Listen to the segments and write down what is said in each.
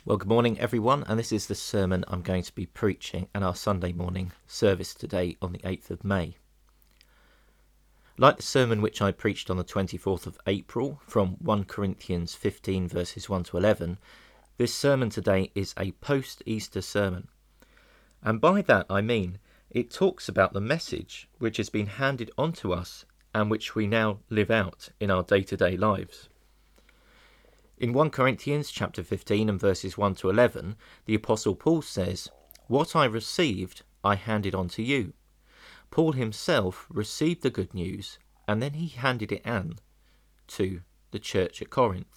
Well, good morning, everyone, and this is the sermon I'm going to be preaching in our Sunday morning service today on the 8th of May. Like the sermon which I preached on the 24th of April from 1 Corinthians 15 verses 1 to 11, this sermon today is a post-Easter sermon. And by that I mean it talks about the message which has been handed on to us and which we now live out in our day-to-day lives. In 1 Corinthians chapter 15 and verses 1 to 11, the Apostle Paul says, "What I received, I handed on to you." Paul himself received the good news, and then he handed it on to the church at Corinth.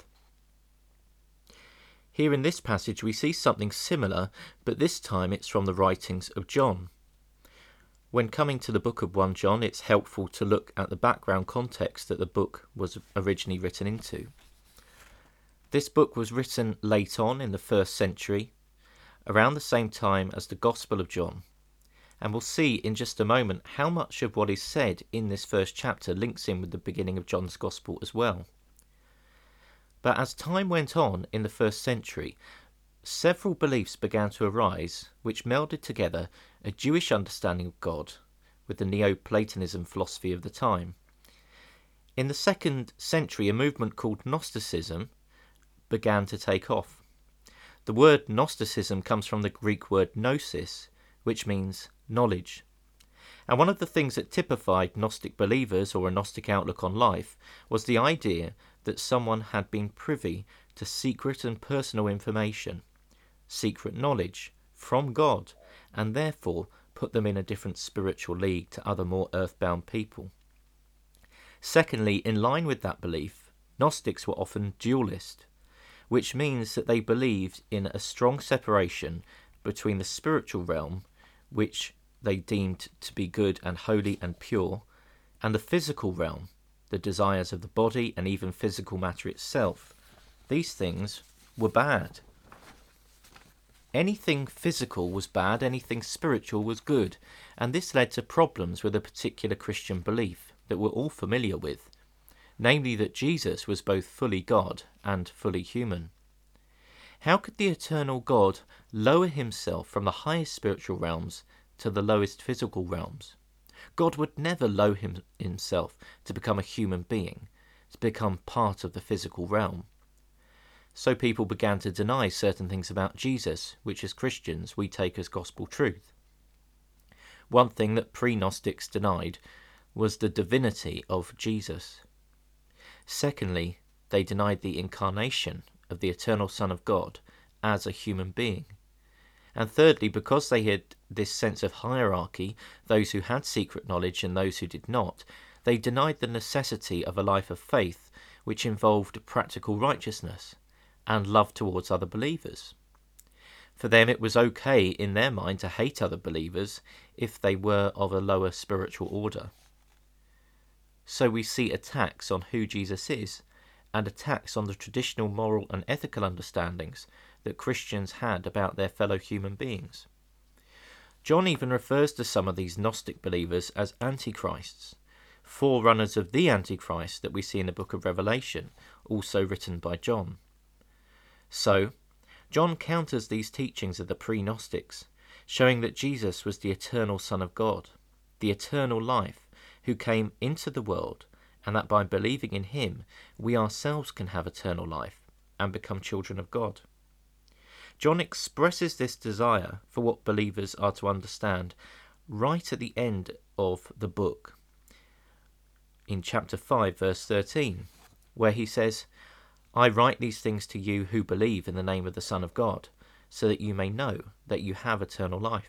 Here in this passage we see something similar, but this time it's from the writings of John. When coming to the book of 1 John, it's helpful to look at the background context that the book was originally written into. This book was written late on in the 1st century, around the same time as the Gospel of John, and we'll see in just a moment how much of what is said in this first chapter links in with the beginning of John's Gospel as well. But as time went on in the 1st century, several beliefs began to arise which melded together a Jewish understanding of God with the Neoplatonism philosophy of the time. In the 2nd century, a movement called Gnosticism began to take off. The word Gnosticism comes from the Greek word gnosis, which means knowledge. And one of the things that typified Gnostic believers or a Gnostic outlook on life was the idea that someone had been privy to secret and personal information, secret knowledge from God, and therefore put them in a different spiritual league to other more earthbound people. Secondly, in line with that belief, Gnostics were often dualist, which means that they believed in a strong separation between the spiritual realm, which they deemed to be good and holy and pure, and the physical realm, the desires of the body and even physical matter itself. These things were bad. Anything physical was bad, anything spiritual was good, and this led to problems with a particular Christian belief that we're all familiar with, namely that Jesus was both fully God and fully human. How could the eternal God lower himself from the highest spiritual realms to the lowest physical realms? God would never lower himself to become a human being, to become part of the physical realm. So people began to deny certain things about Jesus, which as Christians we take as gospel truth. One thing that pre-Gnostics denied was the divinity of Jesus. Secondly, they denied the incarnation of the eternal Son of God as a human being. And thirdly, because they had this sense of hierarchy, those who had secret knowledge and those who did not, they denied the necessity of a life of faith which involved practical righteousness and love towards other believers. For them it was okay in their mind to hate other believers if they were of a lower spiritual order. So we see attacks on who Jesus is and attacks on the traditional moral and ethical understandings that Christians had about their fellow human beings. John even refers to some of these Gnostic believers as antichrists, forerunners of the Antichrist that we see in the book of Revelation, also written by John. So, John counters these teachings of the pre-Gnostics, showing that Jesus was the eternal Son of God, the eternal life, who came into the world, and that by believing in him, we ourselves can have eternal life and become children of God. John expresses this desire for what believers are to understand right at the end of the book, in chapter 5, verse 13, where he says, "I write these things to you who believe in the name of the Son of God, so that you may know that you have eternal life."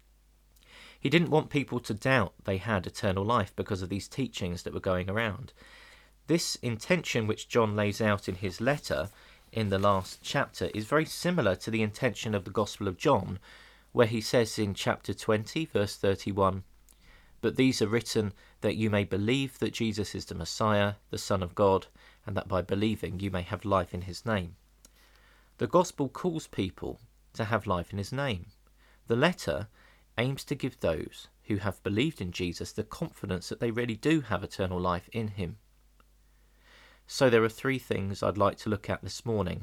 He didn't want people to doubt they had eternal life because of these teachings that were going around. This intention which John lays out in his letter in the last chapter is very similar to the intention of the Gospel of John, where he says in chapter 20, verse 31, "But these are written that you may believe that Jesus is the Messiah, the Son of God, and that by believing you may have life in his name." The Gospel calls people to have life in his name. The letter aims to give those who have believed in Jesus the confidence that they really do have eternal life in him. So there are three things I'd like to look at this morning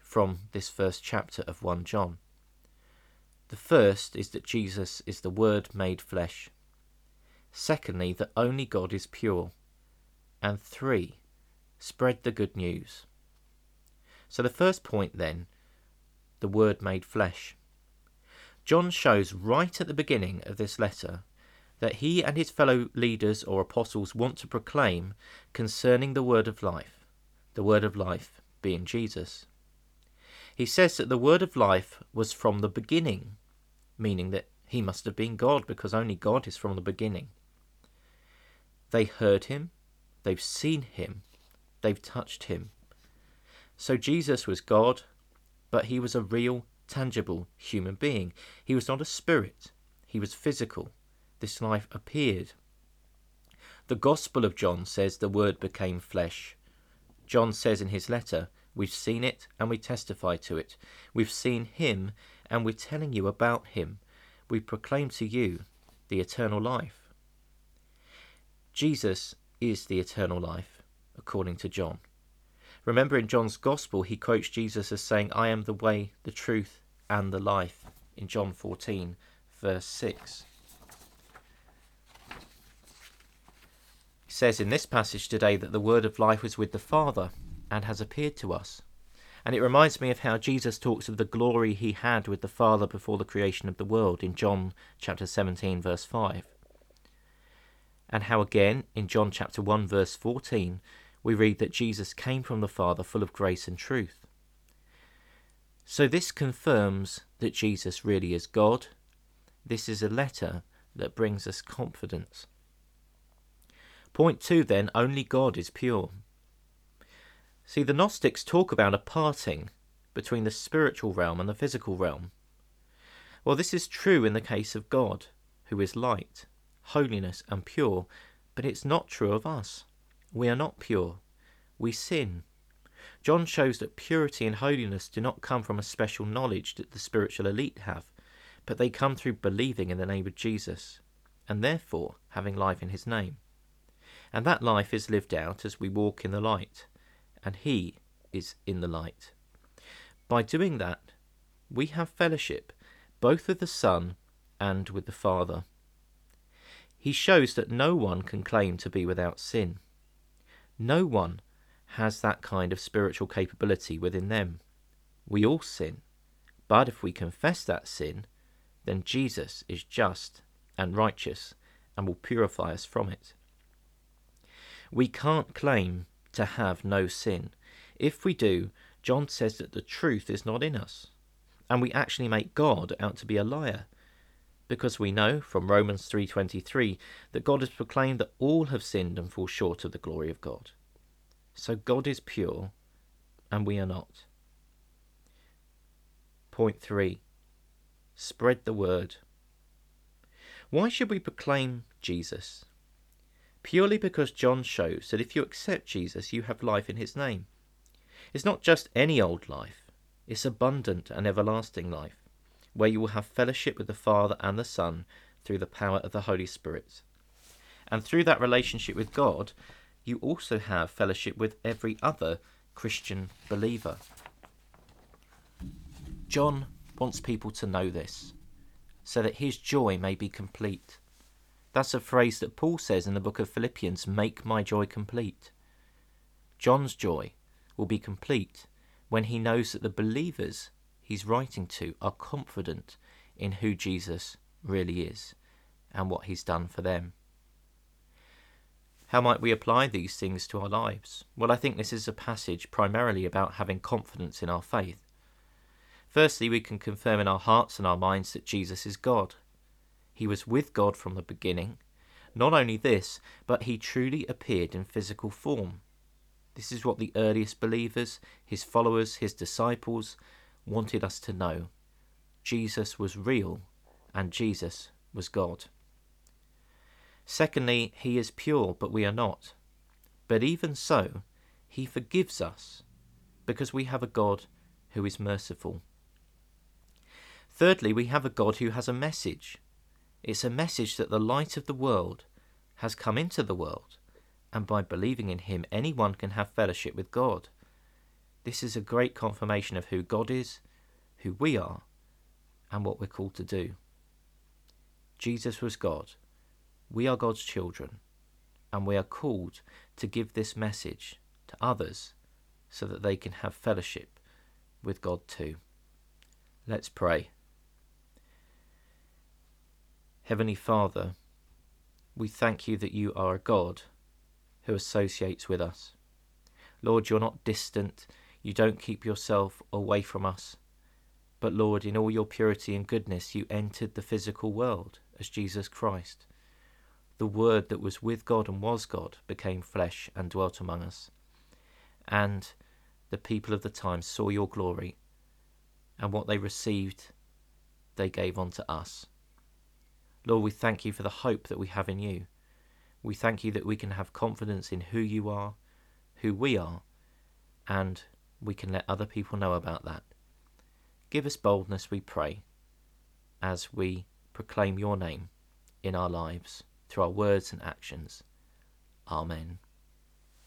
from this first chapter of 1 John. The first is that Jesus is the Word made flesh. Secondly, that only God is pure. And 3, spread the good news. So the first point then, the Word made flesh. John shows right at the beginning of this letter that he and his fellow leaders or apostles want to proclaim concerning the word of life being Jesus. He says that the word of life was from the beginning, meaning that he must have been God, because only God is from the beginning. They heard him, they've seen him, they've touched him. So Jesus was God, but he was a real, tangible human being. He was not a spirit, he was physical. This life appeared. The Gospel of John says the Word became flesh. John says in his letter, we've seen it and we testify to it. We've seen him and we're telling you about him. We proclaim to you the eternal life. Jesus is the eternal life, according to John. Remember, in John's Gospel, he quotes Jesus as saying, I am the way, the truth, and the life, in John 14, verse 6. He says in this passage today that the word of life was with the Father and has appeared to us. And it reminds me of how Jesus talks of the glory he had with the Father before the creation of the world in John chapter 17, verse 5. And how again in John chapter 1, verse 14, we read that Jesus came from the Father full of grace and truth. So this confirms that Jesus really is God. This is a letter that brings us confidence. Point 2 then, only God is pure. See, the Gnostics talk about a parting between the spiritual realm and the physical realm. Well, this is true in the case of God, who is light, holiness and pure, but it's not true of us. We are not pure. We sin. John shows that purity and holiness do not come from a special knowledge that the spiritual elite have, but they come through believing in the name of Jesus, and therefore having life in his name. And that life is lived out as we walk in the light, and he is in the light. By doing that, we have fellowship both with the Son and with the Father. He shows that no one can claim to be without sin. No one has that kind of spiritual capability within them. We all sin, but if we confess that sin, then Jesus is just and righteous and will purify us from it. We can't claim to have no sin. If we do, John says that the truth is not in us, and we actually make God out to be a liar, because we know from Romans 3:23 that God has proclaimed that all have sinned and fall short of the glory of God. So God is pure, and we are not. Point 3. Spread the word. Why should we proclaim Jesus? Purely because John shows that if you accept Jesus, you have life in his name. It's not just any old life, it's abundant and everlasting life, where you will have fellowship with the Father and the Son through the power of the Holy Spirit. And through that relationship with God, you also have fellowship with every other Christian believer. John wants people to know this, so that his joy may be complete. That's a phrase that Paul says in the book of Philippians, make my joy complete. John's joy will be complete when he knows that the believers he's writing to are confident in who Jesus really is and what he's done for them. How might we apply these things to our lives? Well, I think this is a passage primarily about having confidence in our faith. Firstly, we can confirm in our hearts and our minds that Jesus is God. He was with God from the beginning. Not only this, but he truly appeared in physical form. This is what the earliest believers, his followers, his disciples, wanted us to know. Jesus was real, and Jesus was God. Secondly, he is pure, but we are not. But even so, he forgives us, because we have a God who is merciful. Thirdly, we have a God who has a message. It's a message that the light of the world has come into the world, and by believing in him, anyone can have fellowship with God. This is a great confirmation of who God is, who we are, and what we're called to do. Jesus was God. We are God's children, and we are called to give this message to others so that they can have fellowship with God too. Let's pray. Heavenly Father, we thank you that you are a God who associates with us. Lord, you're not distant. You don't keep yourself away from us. But Lord, in all your purity and goodness, you entered the physical world as Jesus Christ. The Word that was with God and was God became flesh and dwelt among us. And the people of the time saw your glory, and what they received, they gave unto us. Lord, we thank you for the hope that we have in you. We thank you that we can have confidence in who you are, who we are, and we can let other people know about that. Give us boldness, we pray, as we proclaim your name in our lives through our words and actions. Amen.